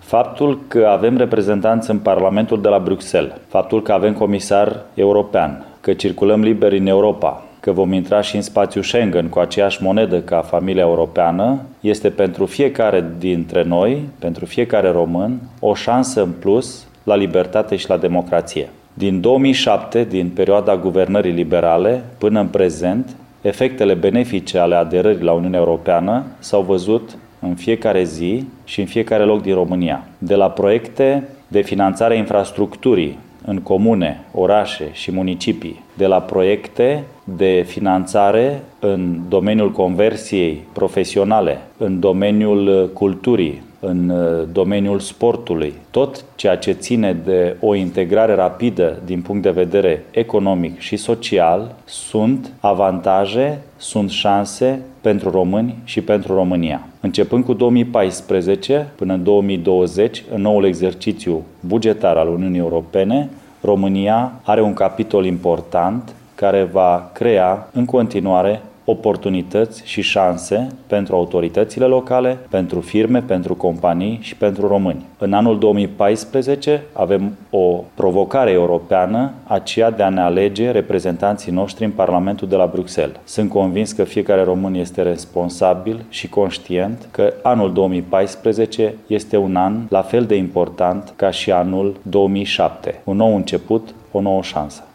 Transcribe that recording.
Faptul că avem reprezentanți în Parlamentul de la Bruxelles, faptul că avem comisar european, că circulăm liber în Europa, că vom intra și în spațiul Schengen cu aceeași monedă ca familia europeană, este pentru fiecare dintre noi, pentru fiecare român, o șansă în plus la libertate și la democrație. Din 2007, din perioada guvernării liberale, până în prezent, efectele benefice ale aderării la Uniunea Europeană s-au văzut în fiecare zi și în fiecare loc din România. De la proiecte de finanțare a infrastructurii în comune, orașe și municipii, de la proiecte de finanțare în domeniul conversiei profesionale, în domeniul culturii, în domeniul sportului, tot ceea ce ține de o integrare rapidă din punct de vedere economic și social, sunt avantaje, sunt șanse pentru români și pentru România. Începând cu 2014 până în 2020, în noul exercițiu bugetar al Uniunii Europene, România are un capitol important care va crea în continuare oportunități și șanse pentru autoritățile locale, pentru firme, pentru companii și pentru români. În anul 2014 avem o provocare europeană, aceea de a ne alege reprezentanții noștri în Parlamentul de la Bruxelles. Sunt convins că fiecare român este responsabil și conștient că anul 2014 este un an la fel de important ca și anul 2007. Un nou început, o nouă șansă.